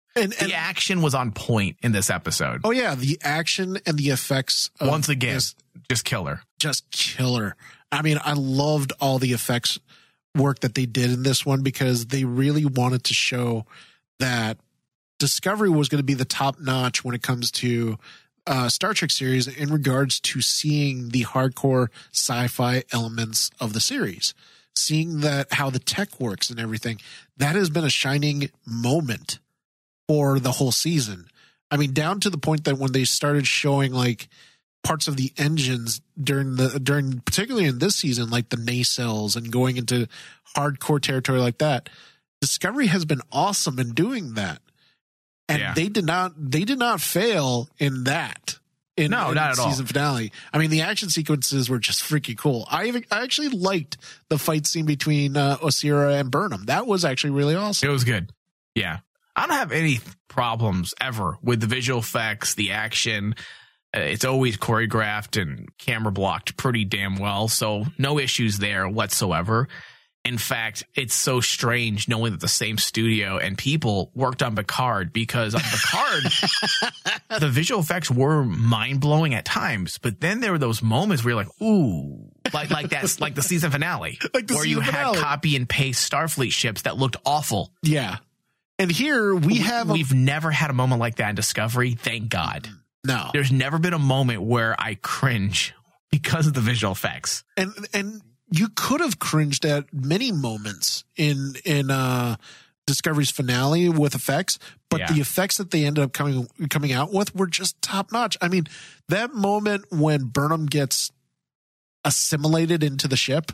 And the action was on point in this episode. Oh yeah, the action and the effects. Once again, just killer. Just killer. I mean, I loved all the effects work that they did in this one because they really wanted to show that Discovery was going to be the top notch when it comes to Star Trek series in regards to seeing the hardcore sci-fi elements of the series, seeing that how the tech works and everything. That has been a shining moment for the whole season. I mean, down to the point that when they started showing like parts of the engines during particularly in this season, like the nacelles and going into hardcore territory like that, Discovery has been awesome in doing that. And they did not fail in that. Not at all. Season finale. I mean, the action sequences were just freaking cool. I actually liked the fight scene between Osira and Burnham. That was actually really awesome. It was good. Yeah. I don't have any problems ever with the visual effects, the action. It's always choreographed and camera blocked pretty damn well. So no issues there whatsoever. In fact, it's so strange knowing that the same studio and people worked on Picard, because on Picard, the visual effects were mind blowing at times. But then there were those moments where you're like, ooh, like that's like the season finale, where you had copy and paste Starfleet ships that looked awful. Yeah. And here we've never had a moment like that in Discovery. Thank God. No, there's never been a moment where I cringe because of the visual effects. And you could have cringed at many moments in Discovery's finale with effects, but the effects that they ended up coming out with were just top notch. I mean, that moment when Burnham gets assimilated into the ship.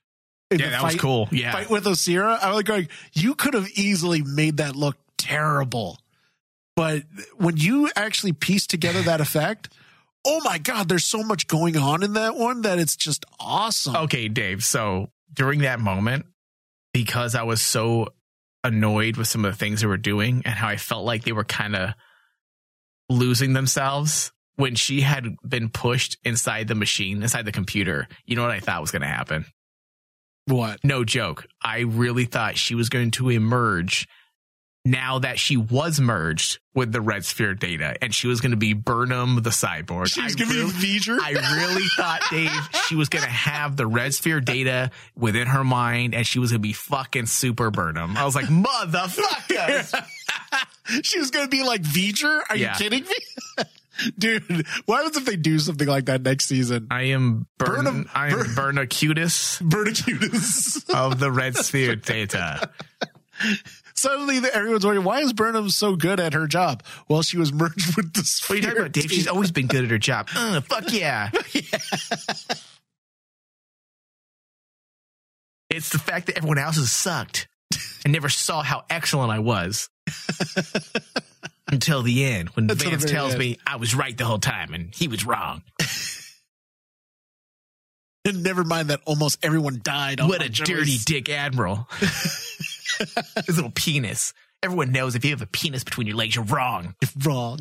Was cool. Yeah. Fight with Osira. I was like going, you could have easily made that look terrible. But when you actually piece together that effect, oh my God, there's so much going on in that one that it's just awesome. Okay, Dave. So during that moment, because I was so annoyed with some of the things they were doing and how I felt like they were kind of losing themselves when she had been pushed inside the machine, inside the computer, you know what I thought was going to happen? What? No joke. I really thought she was going to emerge now that she was merged with the Red Sphere data, and she was going to be Burnham the cyborg. She was going to be V'ger? I really thought, Dave, she was going to have the Red Sphere data within her mind, and she was going to be fucking super Burnham. I was like, motherfuckers! She was going to be like V'ger? Are you kidding me? Dude, what happens if they do something like that next season? I am Burnacutus. Burnacutus of the Red Sphere data. Suddenly, everyone's wondering, why is Burnham so good at her job? Well, she was merged with the Sphere. What are you talking about, Dave? She's always been good at her job. Fuck yeah. It's the fact that everyone else has sucked and never saw how excellent I was. Until the end, when Vance tells me I was right the whole time and he was wrong. And never mind that almost everyone died. What a dirty dick admiral. His little penis. Everyone knows if you have a penis between your legs, you're wrong. You're wrong.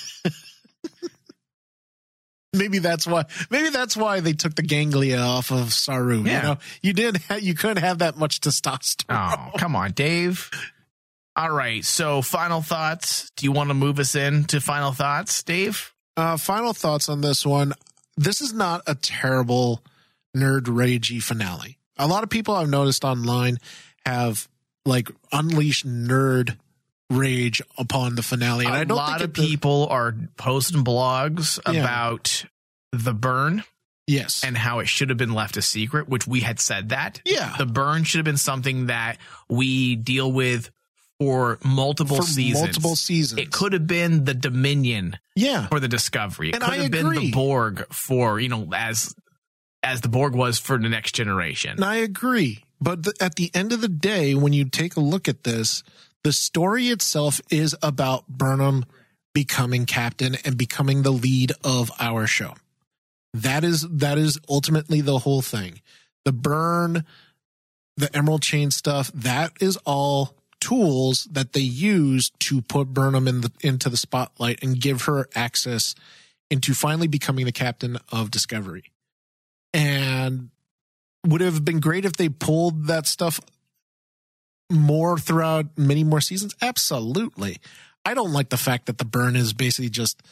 Maybe that's why they took the ganglia off of Saru. Yeah. You know, you couldn't have that much testosterone. Oh, come on, Dave. All right, so final thoughts. Do you want to move us into final thoughts, Dave? Final thoughts on this one. This is not a terrible nerd ragey finale. A lot of people I've noticed online have like unleashed nerd rage upon the finale. And a lot of people are posting blogs about the burn. Yes. And how it should have been left a secret, which we had said that. Yeah. The burn should have been something that we deal with for multiple seasons. It could have been the Dominion for the Discovery. It could have been the Borg for, as the Borg was for the Next Generation. And I agree. But at the end of the day, when you take a look at this, the story itself is about Burnham becoming captain and becoming the lead of our show. That is ultimately the whole thing. The burn, the Emerald Chain stuff, that is all tools that they use to put Burnham into the spotlight and give her access into finally becoming the captain of Discovery. And would it have been great if they pulled that stuff more throughout many more seasons? Absolutely. I don't like the fact that the burn is basically just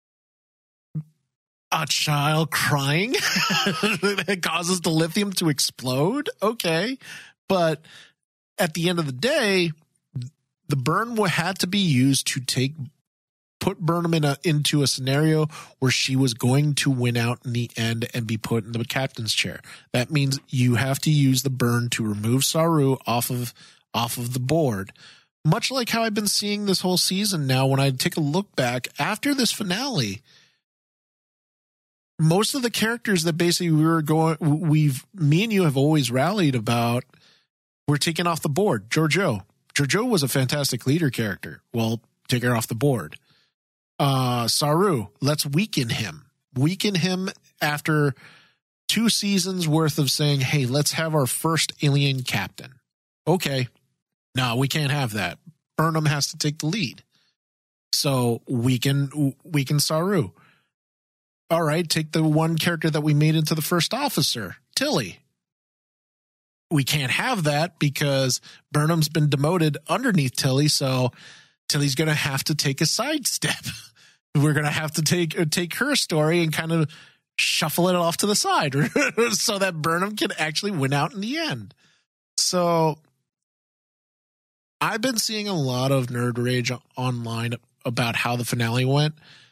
a child crying that causes the lithium to explode. Okay. But at the end of the day, the burn had to be used to put Burnham into a scenario where she was going to win out in the end and be put in the captain's chair. That means you have to use the burn to remove Saru off of the board. Much like how I've been seeing this whole season now, when I take a look back after this finale, most of the characters that basically me and you have always rallied about were taken off the board. Georgiou was a fantastic leader character. Well, take her off the board. Saru, let's weaken him after 2 seasons worth of saying, hey, let's have our first alien captain. Okay. No, we can't have that. Burnham has to take the lead. So weaken Saru. All right, take the one character that we made into the first officer, Tilly. We can't have that because Burnham's been demoted underneath Tilly, so Tilly's going to have to take a sidestep. We're going to have to take her story and kind of shuffle it off to the side so that Burnham can actually win out in the end. So I've been seeing a lot of nerd rage online about how the finale went.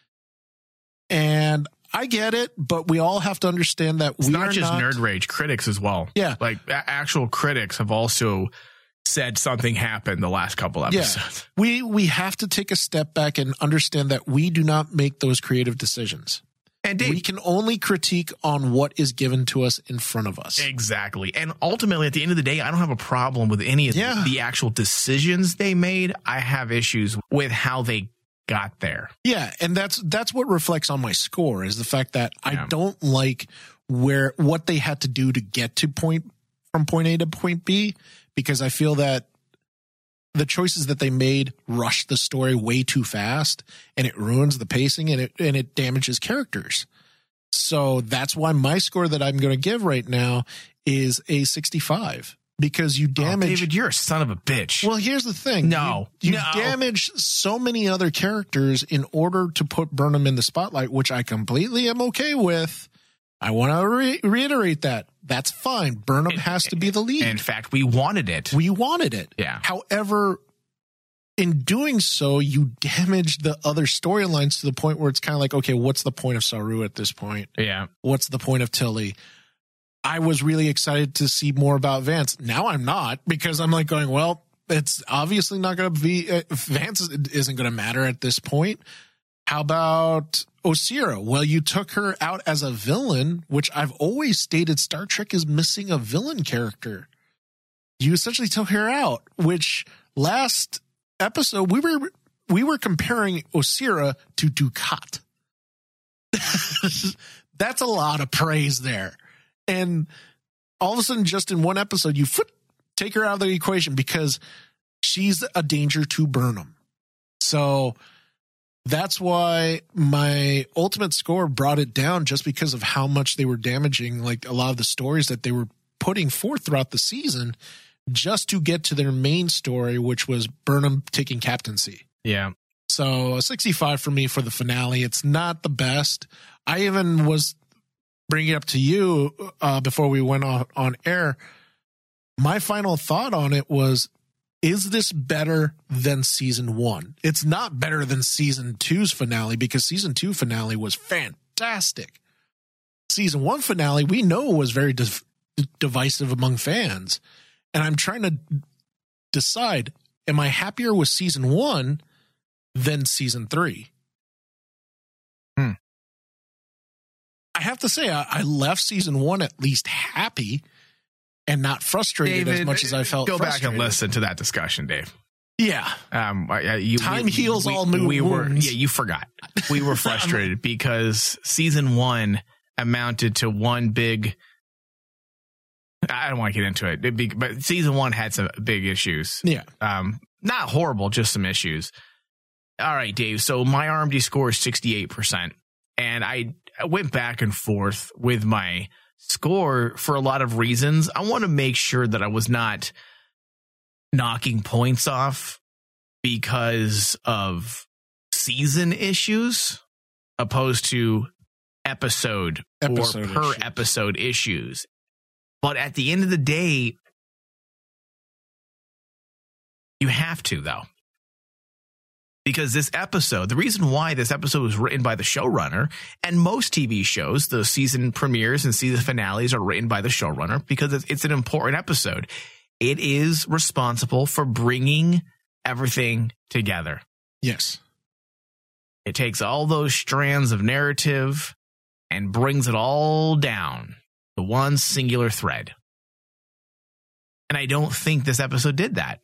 And I get it, but we all have to understand that it's not just nerd rage, critics as well. Yeah. Like actual critics have also said something happened the last couple episodes. Yeah. We have to take a step back and understand that we do not make those creative decisions. And Dave, we can only critique on what is given to us in front of us. Exactly. And ultimately, at the end of the day, I don't have a problem with any of the actual decisions they made. I have issues with how they got there. Yeah, and that's what reflects on my score, is the fact that I don't like what they had to do to get to from point A to point B, because I feel that the choices that they made rushed the story way too fast, and it ruins the pacing and it damages characters. So that's why my score that I'm going to give right now is a 65. Because you damage... David, you're a son of a bitch. Well, here's the thing. You damage so many other characters in order to put Burnham in the spotlight, which I completely am okay with. I want to reiterate that. That's fine. Burnham has to be the lead. In fact, we wanted it. Yeah. However, in doing so, you damage the other storylines to the point where it's kind of like, okay, what's the point of Saru at this point? Yeah. What's the point of Tilly? I was really excited to see more about Vance. Now I'm not, because I'm like going, well, it's obviously not going to be, Vance isn't going to matter at this point. How about Osyraa? Well, you took her out as a villain, which I've always stated Star Trek is missing a villain character. You essentially took her out, which last episode we were comparing Osyraa to Dukat. That's a lot of praise there. And all of a sudden, just in one episode, you take her out of the equation because she's a danger to Burnham. So that's why my ultimate score brought it down, just because of how much they were damaging, like a lot of the stories that they were putting forth throughout the season, just to get to their main story, which was Burnham taking captaincy. Yeah. So a 65 for me for the finale. It's not the best. I even was bring it up to you before we went on air. My final thought on it was, is this better than season 1? It's not better than season 2's finale, because season 2 finale was fantastic. Season 1 finale, we know, was very divisive among fans. And I'm trying to decide, am I happier with season 1 than season 3? I have to say, I left season 1 at least happy and not frustrated, David, as much as I felt. Go back and listen to that discussion, Dave. Yeah. Time heals all wounds. You forgot. We were frustrated because season 1 amounted to one big... I don't want to get into it, but season 1 had some big issues. Yeah. Not horrible, just some issues. All right, Dave. So my RMD score is 68%. And I went back and forth with my score for a lot of reasons. I want to make sure that I was not knocking points off because of season issues opposed to episode or per issues. episode issues. But at the end of the day, you have to, though. Because this episode, the reason why this episode was written by the showrunner, and most TV shows, the season premieres and season finales are written by the showrunner because it's an important episode. It is responsible for bringing everything together. Yes. It takes all those strands of narrative and brings it all down to one singular thread. And I don't think this episode did that.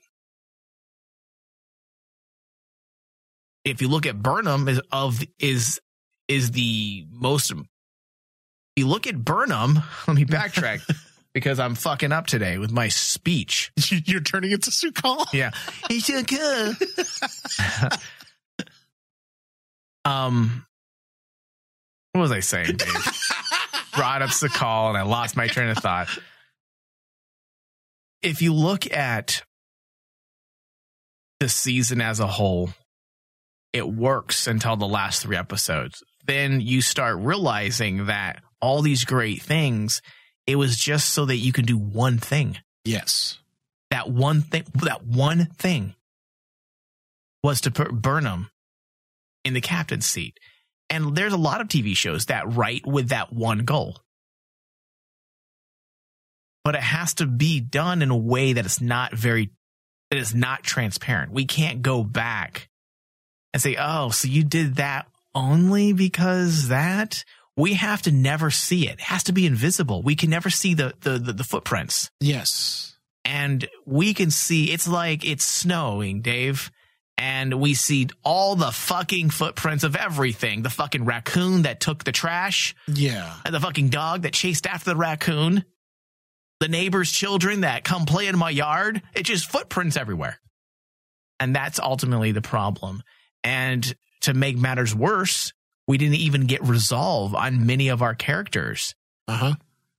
If you look at Burnham is the most. If you look at Burnham, let me backtrack because I'm fucking up today with my speech. You're turning it to Sukal? Yeah. What was I saying, Dave? Brought up Sukal and I lost my train of thought. If you look at the season as a whole, it works until the last 3 episodes. Then you start realizing that all these great things, it was just so that you can do one thing. Yes. That one thing was to put Burnham in the captain's seat. And there's a lot of TV shows that write with that one goal. But it has to be done in a way that is not transparent. We can't go back and say, oh, so you did that only because that? We have to never see it. It has to be invisible. We can never see the footprints. Yes. And we can see, it's like it's snowing, Dave. And we see all the fucking footprints of everything. The fucking raccoon that took the trash. Yeah. And the fucking dog that chased after the raccoon. The neighbor's children that come play in my yard. It's just footprints everywhere. And that's ultimately the problem. And to make matters worse, we didn't even get resolve on many of our characters. Uh-huh.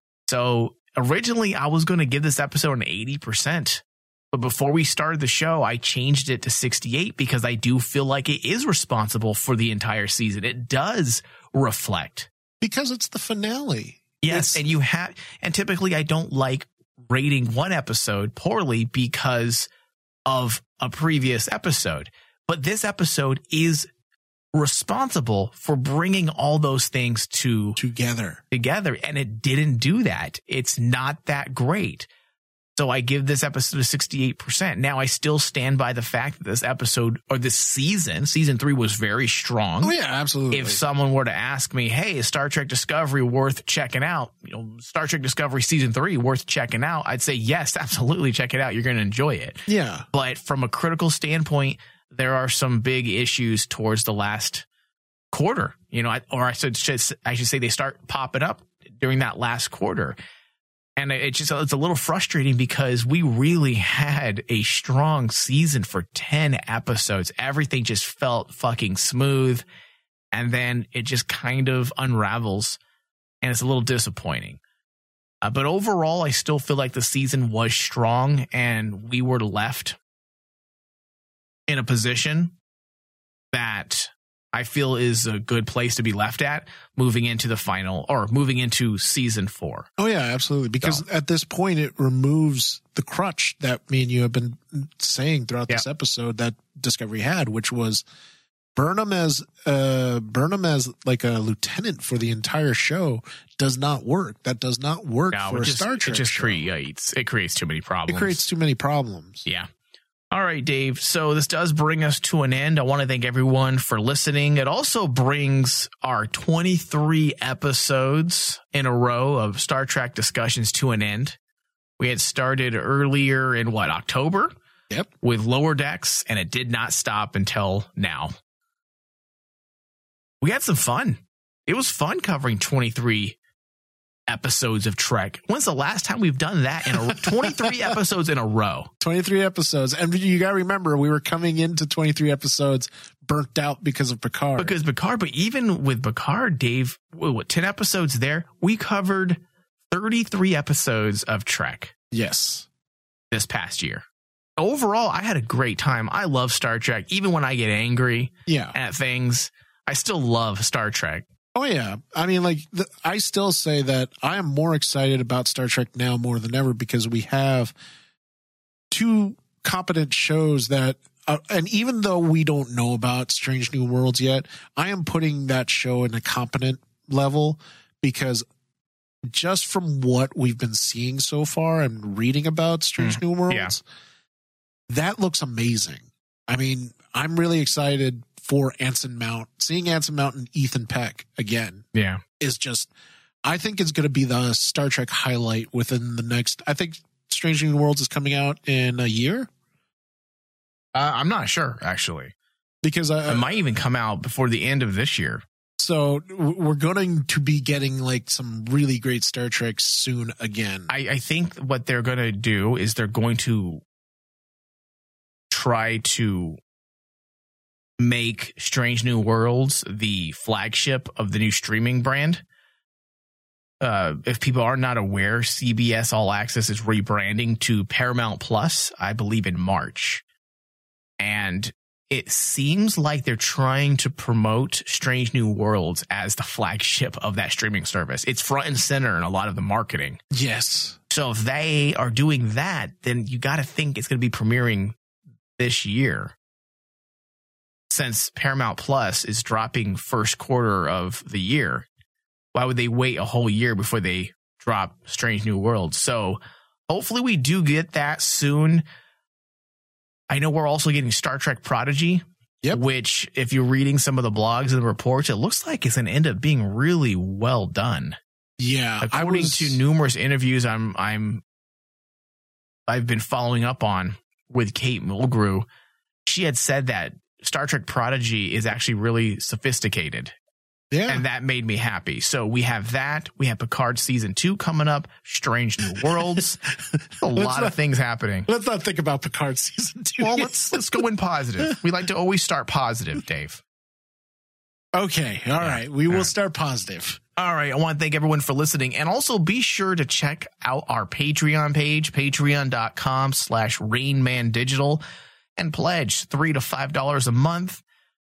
So originally I was going to give this episode an 80%. But before we started the show, I changed it to 68 because I do feel like it is responsible for the entire season. It does reflect. Because it's the finale. Yes. And typically I don't like rating one episode poorly because of a previous episode. But this episode is responsible for bringing all those things together. And it didn't do that. It's not that great. So I give this episode a 68%. Now I still stand by the fact that this episode or this season 3 was very strong. Oh yeah, absolutely. If someone were to ask me, hey, is Star Trek Discovery worth checking out? Star Trek Discovery season 3 worth checking out? I'd say yes, absolutely check it out. You're going to enjoy it. Yeah. But from a critical standpoint, there are some big issues towards the last quarter, I should say they start popping up during that last quarter. And it's a little frustrating because we really had a strong season for 10 episodes. Everything just felt fucking smooth. And then it just kind of unravels. And it's a little disappointing. But overall, I still feel like the season was strong and we were left in a position that I feel is a good place to be left at moving into the final or moving into season 4. Oh yeah, absolutely. Because at this point it removes the crutch that me and you have been saying throughout this episode that Discovery had, which was Burnham as like a lieutenant for the entire show does not work. That does not work for a Star Trek. It just creates too many problems. It creates too many problems. Yeah. All right, Dave. So this does bring us to an end. I want to thank everyone for listening. It also brings our 23 episodes in a row of Star Trek discussions to an end. We had started earlier in October? Yep. With Lower Decks, and it did not stop until now. We had some fun. It was fun covering 23 episodes of Trek. When's the last time we've done that in 23 episodes in a row? 23 episodes. And you got to remember, we were coming into 23 episodes burnt out because of Picard. But even with Picard, Dave, 10 episodes there, we covered 33 episodes of Trek. Yes. This past year. overall, I had a great time. I love Star Trek. Even when I get angry at things, I still love Star Trek. Oh, yeah. I mean, like, I still say that I am more excited about Star Trek now more than ever because we have two competent shows that, and even though we don't know about Strange New Worlds yet, I am putting that show in a competent level because just from what we've been seeing so far and reading about Strange New Worlds, that looks amazing. I mean, I'm really excited for Anson Mount. Seeing Anson Mount and Ethan Peck again is just, I think it's going to be the Star Trek highlight within the next, I think Strange New Worlds is coming out in a year. I'm not sure, actually. Because it might even come out before the end of this year. So we're going to be getting like some really great Star Trek soon again. I think what they're going to do is they're going to try to make Strange New Worlds the flagship of the new streaming brand. If people are not aware, CBS All Access is rebranding to Paramount Plus, I believe in March. And it seems like they're trying to promote Strange New Worlds as the flagship of that streaming service. It's front and center in a lot of the marketing. Yes. So if they are doing that, then you got to think it's going to be premiering this year. Since Paramount Plus is dropping first quarter of the year, why would they wait a whole year before they drop Strange New Worlds? So hopefully we do get that soon. I know we're also getting Star Trek Prodigy, which if you're reading some of the blogs and the reports, it looks like it's going to end up being really well done. Yeah. According to numerous interviews I've been following up on with Kate Mulgrew, she had said that Star Trek Prodigy is actually really sophisticated. Yeah. And that made me happy. So we have that. We have Picard Season 2 coming up. Strange New Worlds. A lot of things happening. Let's not think about Picard Season 2. Well, let's go in positive. We like to always start positive, Dave. Okay. All right. We will start positive. All right. I want to thank everyone for listening. And also be sure to check out our Patreon page, patreon.com/RainmanDigital, and pledge $3 to $5 a month.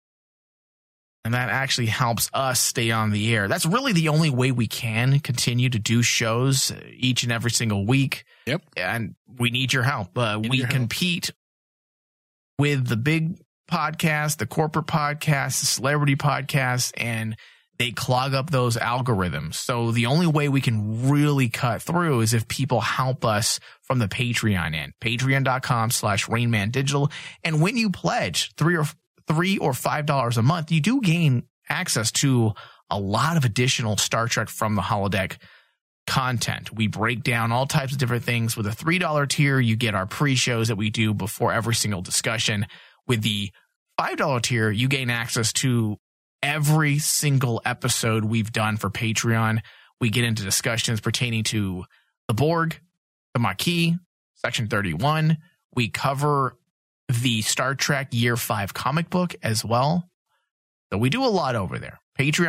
And that actually helps us stay on the air. That's really the only way we can continue to do shows each and every single week. Yep. And we need your help. We compete with the big podcasts, the corporate podcasts, the celebrity podcasts, and they clog up those algorithms. So the only way we can really cut through is if people help us from the Patreon end. Patreon.com/RainmanDigital. And when you pledge $3 or $5 a month, you do gain access to a lot of additional Star Trek from the Holodeck content. We break down all types of different things. With a $3 tier, you get our pre-shows that we do before every single discussion. With the $5 tier, you gain access to every single episode we've done for Patreon. We get into discussions pertaining to the Borg, the Maquis, Section 31. We cover the Star Trek Year 5 comic book as well. So we do a lot over there.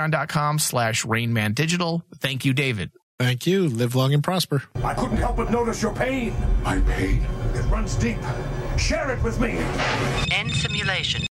Patreon.com/RainmanDigital. Thank you, David. Thank you. Live long and prosper. I couldn't help but notice your pain. My pain? It runs deep. Share it with me. End simulation.